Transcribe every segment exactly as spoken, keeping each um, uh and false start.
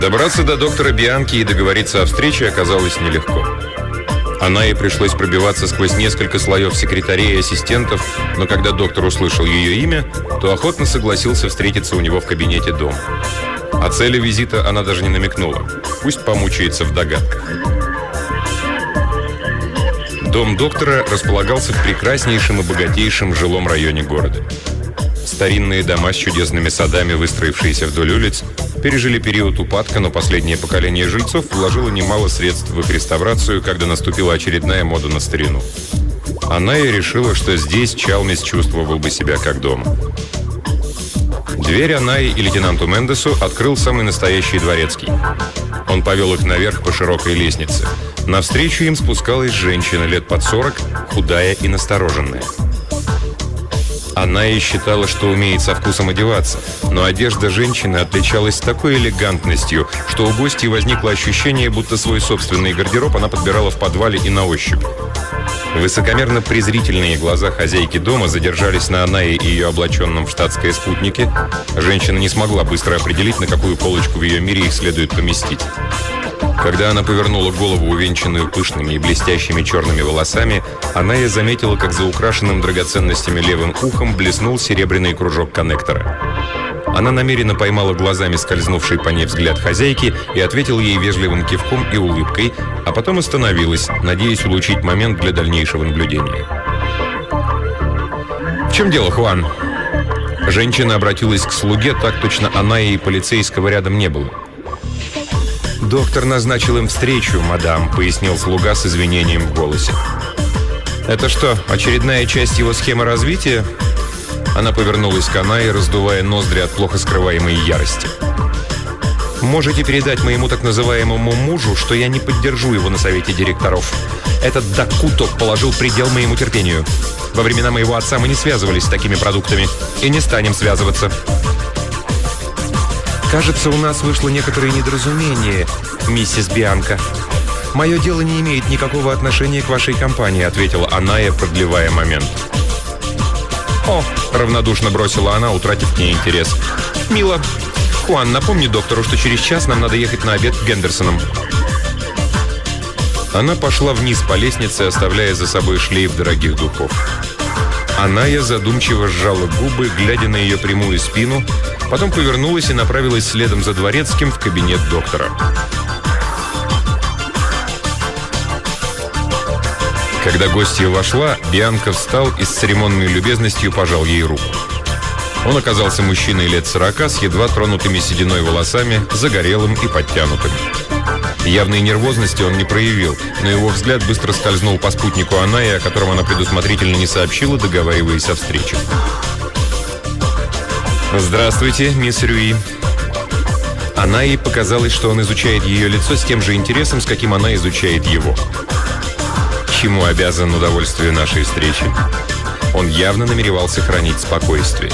Добраться до доктора Бианки и договориться о встрече оказалось нелегко. Анае пришлось пробиваться сквозь несколько слоев секретарей и ассистентов, но когда доктор услышал ее имя, то охотно согласился встретиться у него в кабинете дома. О цели визита она даже не намекнула. Пусть помучается в догадках. Дом доктора располагался в прекраснейшем и богатейшем жилом районе города. Старинные дома с чудесными садами, выстроившиеся вдоль улиц, пережили период упадка, но последнее поколение жильцов вложило немало средств в их реставрацию, когда наступила очередная мода на старину. Анае решила, что здесь Чалмис чувствовал бы себя как дома. Дверь Анае и лейтенанту Мендесу открыл самый настоящий дворецкий. Он повел их наверх по широкой лестнице. Навстречу им спускалась женщина лет под сорок, худая и настороженная. Анае считала, что умеет со вкусом одеваться, но одежда женщины отличалась такой элегантностью, что у гостей возникло ощущение, будто свой собственный гардероб она подбирала в подвале и на ощупь. Высокомерно-презрительные глаза хозяйки дома задержались на Анае и ее облаченном в штатское спутнике. Женщина не смогла быстро определить, на какую полочку в ее мире их следует поместить. Когда она повернула голову, увенчанную пышными и блестящими черными волосами, Анае заметила, как за украшенным драгоценностями левым ухом блеснул серебряный кружок коннектора. Она намеренно поймала глазами скользнувший по ней взгляд хозяйки и ответила ей вежливым кивком и улыбкой, а потом остановилась, надеясь улучшить момент для дальнейшего наблюдения. «В чем дело, Хуан?» Женщина обратилась к слуге, так точно Анае и полицейского рядом не было. «Доктор назначил им встречу, мадам», — пояснил слуга с извинением в голосе. «Это что, очередная часть его схемы развития?» Она повернулась к Анае, раздувая ноздри от плохо скрываемой ярости. «Можете передать моему так называемому мужу, что я не поддержу его на совете директоров. Этот Дакуто положил предел моему терпению. Во времена моего отца мы не связывались с такими продуктами и не станем связываться». «Кажется, у нас вышло некоторое недоразумение, миссис Бианка. Мое дело не имеет никакого отношения к вашей компании», — ответила Анае, продлевая момент. «О!» — равнодушно бросила она, утратив к ней интерес. «Мило. Хуан, напомни доктору, что через час нам надо ехать на обед к Гендерсонам». Она пошла вниз по лестнице, оставляя за собой шлейф дорогих духов. Анае задумчиво сжала губы, глядя на ее прямую спину, потом повернулась и направилась следом за дворецким в кабинет доктора. Когда гостья вошла, Бианка встал и с церемонной любезностью пожал ей руку. Он оказался мужчиной лет сорока с едва тронутыми сединой волосами, загорелым и подтянутым. Явной нервозности он не проявил, но его взгляд быстро скользнул по спутнику Анае, о котором она предусмотрительно не сообщила, договариваясь о встрече. «Здравствуйте, мисс Рюи». Анае показалось, что он изучает ее лицо с тем же интересом, с каким она изучает его. Чему обязан удовольствию нашей встречи? Он явно намеревался хранить спокойствие.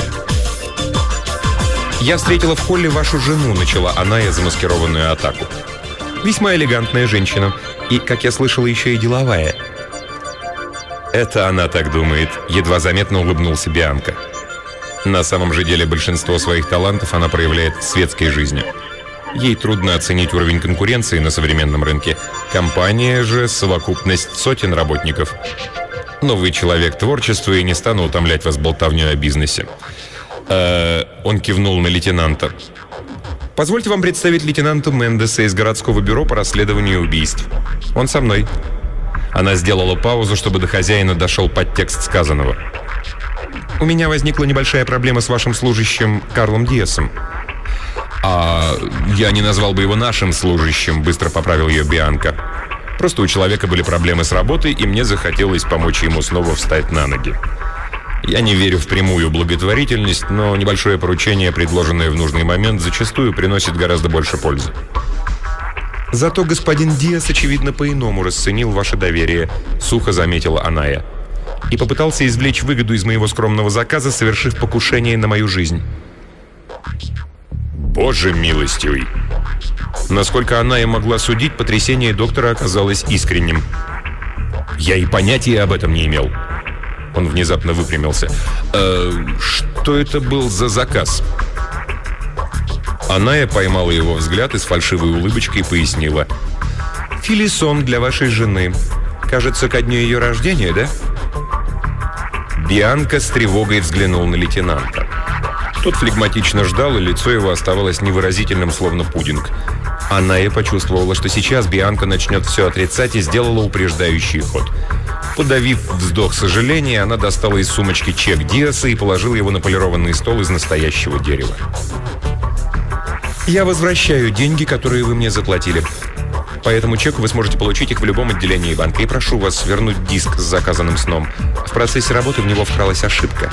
«Я встретила в холле вашу жену», — начала Анае замаскированную атаку. «Весьма элегантная женщина. И, как я слышала, еще и деловая». «Это она так думает», — едва заметно улыбнулся Бианка. На самом же деле большинство своих талантов она проявляет в светской жизни. Ей трудно оценить уровень конкуренции на современном рынке. Компания же — совокупность сотен работников. Но вы человек творчества, и не стану утомлять вас болтовней о бизнесе. Э-э, он кивнул на лейтенанта. «Позвольте вам представить лейтенанта Мендеса из городского бюро по расследованию убийств. Он со мной». Она сделала паузу, чтобы до хозяина дошел подтекст сказанного. «У меня возникла небольшая проблема с вашим служащим Карлом Диасом». «А я не назвал бы его нашим служащим», — быстро поправил ее Бианка. «Просто у человека были проблемы с работой, и мне захотелось помочь ему снова встать на ноги. Я не верю в прямую благотворительность, но небольшое поручение, предложенное в нужный момент, зачастую приносит гораздо больше пользы». «Зато господин Диас, очевидно, по-иному расценил ваше доверие», — сухо заметила Анае. «И попытался извлечь выгоду из моего скромного заказа, совершив покушение на мою жизнь». «Боже милостивый!» Насколько Анае могла судить, потрясение доктора оказалось искренним. «Я и понятия об этом не имел». Он внезапно выпрямился. «Э, что это был за заказ?» Аная поймала его взгляд и с фальшивой улыбочкой пояснила: «Филисон для вашей жены. Кажется, ко дню ее рождения, да?» Бианка с тревогой взглянул на лейтенанта. Тот флегматично ждал, и лицо его оставалось невыразительным, словно пудинг. Аная почувствовала, что сейчас Бианка начнет все отрицать, и сделала упреждающий ход. Подавив вздох сожаления, она достала из сумочки чек Диаса и положила его на полированный стол из настоящего дерева. «Я возвращаю деньги, которые вы мне заплатили. По этому чеку вы сможете получить их в любом отделении банка. И прошу вас вернуть диск с заказанным сном. В процессе работы в него вкралась ошибка».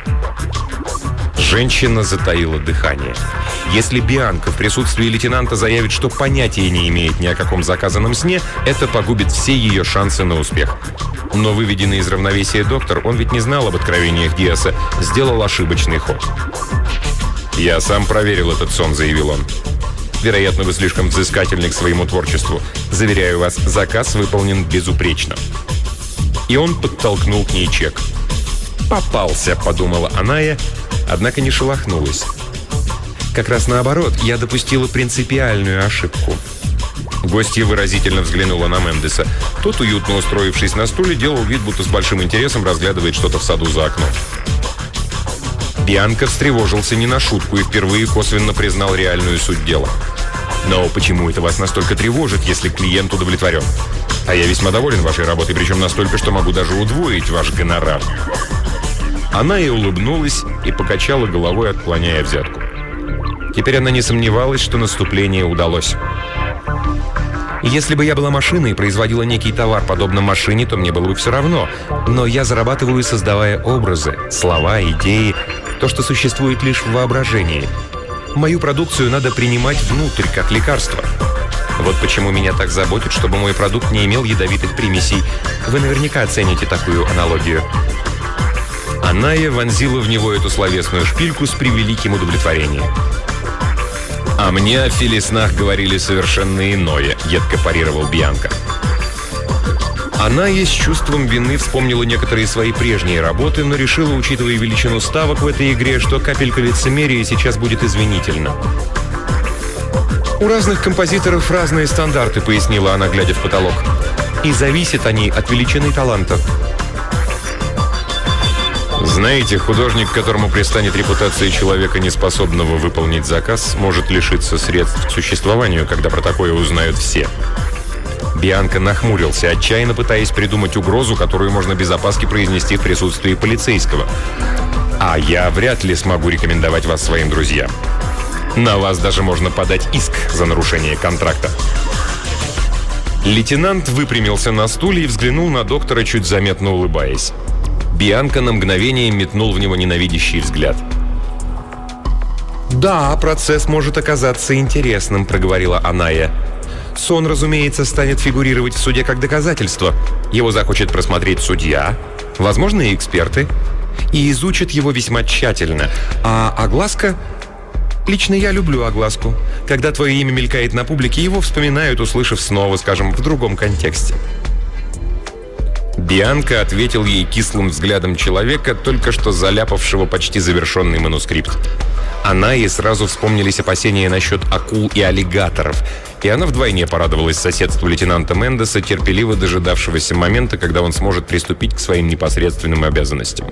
Женщина затаила дыхание. Если Бианка в присутствии лейтенанта заявит, что понятия не имеет ни о каком заказанном сне, это погубит все ее шансы на успех. Но выведенный из равновесия доктор, он ведь не знал об откровениях Диаса, сделал ошибочный ход. «Я сам проверил этот сон», — заявил он. «Вероятно, вы слишком взыскательны к своему творчеству. Заверяю вас, заказ выполнен безупречно». И он подтолкнул к ней чек. «Попался», — подумала Аная, однако не шелохнулась. «Как раз наоборот, я допустила принципиальную ошибку». Гостья выразительно взглянула на Мендеса. Тот, уютно устроившись на стуле, делал вид, будто с большим интересом разглядывает что-то в саду за окном. Бианка встревожился не на шутку и впервые косвенно признал реальную суть дела. «Но почему это вас настолько тревожит, если клиент удовлетворен? А я весьма доволен вашей работой, причем настолько, что могу даже удвоить ваш гонорар». Она и улыбнулась и покачала головой, отклоняя взятку. Теперь она не сомневалась, что наступление удалось. «Если бы я была машиной и производила некий товар, подобно машине, то мне было бы все равно. Но я зарабатываю, создавая образы, слова, идеи, то, что существует лишь в воображении. Мою продукцию надо принимать внутрь, как лекарство. Вот почему меня так заботит, чтобы мой продукт не имел ядовитых примесей. Вы наверняка оцените такую аналогию». Аная вонзила в него эту словесную шпильку с превеликим удовлетворением. «А мне о филиснах говорили совершенно иное», — едко парировал Бианка. Аная с чувством вины вспомнила некоторые свои прежние работы, но решила, учитывая величину ставок в этой игре, что капелька лицемерия сейчас будет извинительна. «У разных композиторов разные стандарты», — пояснила она, глядя в потолок. «И зависят они от величины таланта». «Знаете, художник, которому пристанет репутация человека, неспособного выполнить заказ, может лишиться средств к существованию, когда про такое узнают все». Бианка нахмурился, отчаянно пытаясь придумать угрозу, которую можно без опаски произнести в присутствии полицейского. «А я вряд ли смогу рекомендовать вас своим друзьям. На вас даже можно подать иск за нарушение контракта». Лейтенант выпрямился на стуле и взглянул на доктора, чуть заметно улыбаясь. Бианка на мгновение метнул в него ненавидящий взгляд. «Да, процесс может оказаться интересным», — проговорила Аная. «Сон, разумеется, станет фигурировать в суде как доказательство. Его захочет просмотреть судья, возможно, и эксперты, и изучат его весьма тщательно. А огласка... Лично я люблю огласку. Когда твое имя мелькает на публике, его вспоминают, услышав снова, скажем, в другом контексте». Бианка ответил ей кислым взглядом человека, только что заляпавшего почти завершенный манускрипт. Она ей сразу вспомнились опасения насчет акул и аллигаторов, и она вдвойне порадовалась соседству лейтенанта Мендеса, терпеливо дожидавшегося момента, когда он сможет приступить к своим непосредственным обязанностям.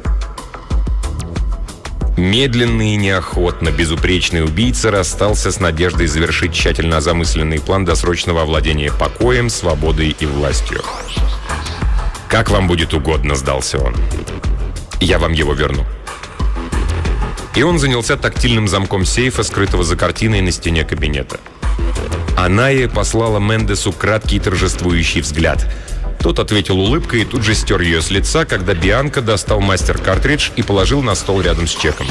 Медленно и неохотно безупречный убийца расстался с надеждой завершить тщательно замысленный план досрочного овладения покоем, свободой и властью. «Как вам будет угодно», — сдался он. «Я вам его верну». И он занялся тактильным замком сейфа, скрытого за картиной на стене кабинета. Аная послала Мендесу краткий торжествующий взгляд. Тот ответил улыбкой и тут же стер ее с лица, когда Бианка достал мастер-картридж и положил на стол рядом с чеком.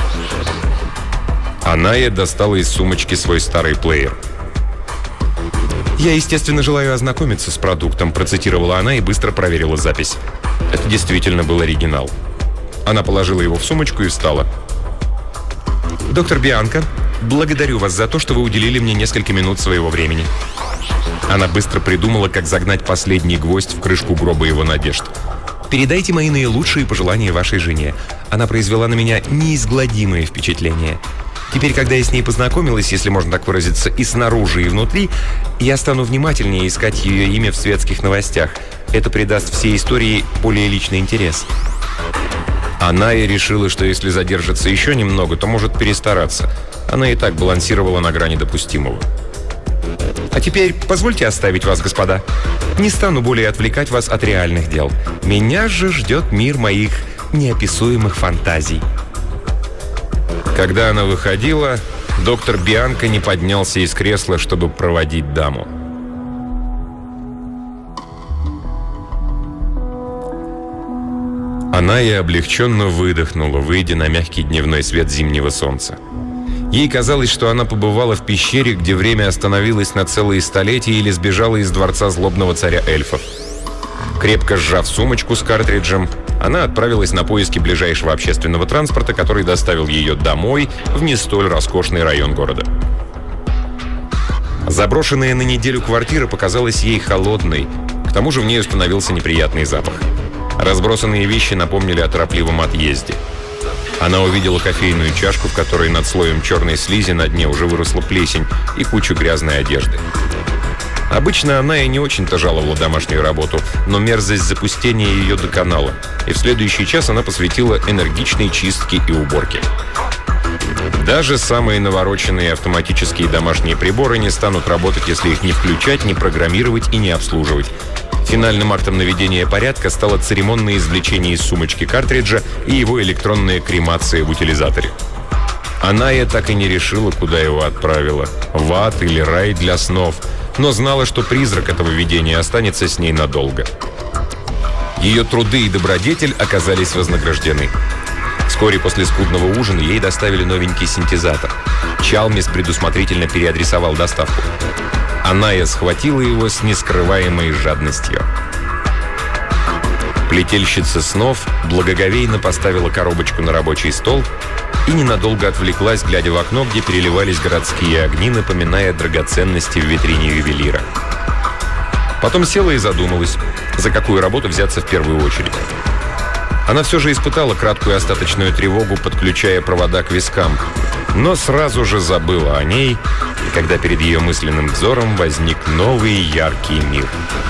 Аная достала из сумочки свой старый плеер. «Я, естественно, желаю ознакомиться с продуктом», — процитировала она и быстро проверила запись. Это действительно был оригинал. Она положила его в сумочку и встала. «Доктор Бианка, благодарю вас за то, что вы уделили мне несколько минут своего времени». Она быстро придумала, как загнать последний гвоздь в крышку гроба его надежд. «Передайте мои наилучшие пожелания вашей жене. Она произвела на меня неизгладимое впечатление. Теперь, когда я с ней познакомилась, если можно так выразиться, и снаружи, и внутри, я стану внимательнее искать ее имя в светских новостях. Это придаст всей истории более личный интерес». Она и решила, что если задержится еще немного, то может перестараться. Она и так балансировала на грани допустимого. «А теперь позвольте оставить вас, господа. Не стану более отвлекать вас от реальных дел. Меня же ждет мир моих неописуемых фантазий». Когда она выходила, доктор Бианко не поднялся из кресла, чтобы проводить даму. Она и облегченно выдохнула, выйдя на мягкий дневной свет зимнего солнца. Ей казалось, что она побывала в пещере, где время остановилось на целые столетия, или сбежала из дворца злобного царя эльфов. Крепко сжав сумочку с картриджем, она отправилась на поиски ближайшего общественного транспорта, который доставил ее домой, в не столь роскошный район города. Заброшенная на неделю квартира показалась ей холодной, к тому же в ней установился неприятный запах. Разбросанные вещи напомнили о торопливом отъезде. Она увидела кофейную чашку, в которой над слоем черной слизи на дне уже выросла плесень, и кучу грязной одежды. Обычно она и не очень-то жаловала домашнюю работу, но мерзость запустения ее доконала, и в следующий час она посвятила энергичной чистке и уборке. Даже самые навороченные автоматические домашние приборы не станут работать, если их не включать, не программировать и не обслуживать. Финальным актом наведения порядка стало церемонное извлечение из сумочки картриджа и его электронная кремация в утилизаторе. Она и так и не решила, куда его отправила – в ад или рай для снов, но знала, что призрак этого видения останется с ней надолго. Ее труды и добродетель оказались вознаграждены. Вскоре после скудного ужина ей доставили новенький синтезатор. Чалмис предусмотрительно переадресовал доставку. Аная схватила его с нескрываемой жадностью. Плетельщица снов благоговейно поставила коробочку на рабочий стол и ненадолго отвлеклась, глядя в окно, где переливались городские огни, напоминая драгоценности в витрине ювелира. Потом села и задумалась, за какую работу взяться в первую очередь. Она все же испытала краткую остаточную тревогу, подключая провода к вискам, но сразу же забыла о ней, когда перед ее мысленным взором возник новый яркий мир.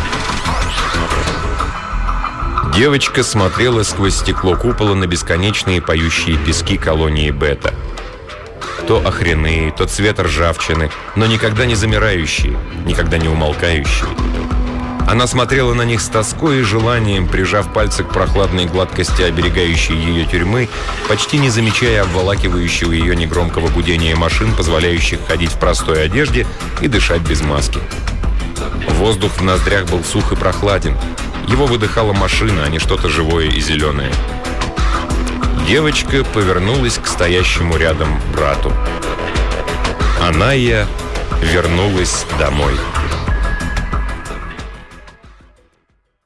Девочка смотрела сквозь стекло купола на бесконечные поющие пески колонии Бета. То охряные, то цвет ржавчины, но никогда не замирающие, никогда не умолкающие. Она смотрела на них с тоской и желанием, прижав пальцы к прохладной гладкости оберегающей ее тюрьмы, почти не замечая обволакивающего ее негромкого гудения машин, позволяющих ходить в простой одежде и дышать без маски. Воздух в ноздрях был сух и прохладен. Его выдыхала машина, а не что-то живое и зеленое. Девочка повернулась к стоящему рядом брату. Аная вернулась домой.